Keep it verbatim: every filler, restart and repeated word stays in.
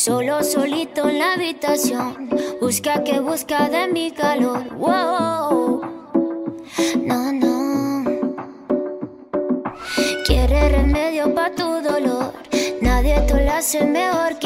Solo solito en la habitación, busca que busca de mi calor. Wow, no, no. Quiere remedio pa' tu dolor, nadie te lo hace mejor que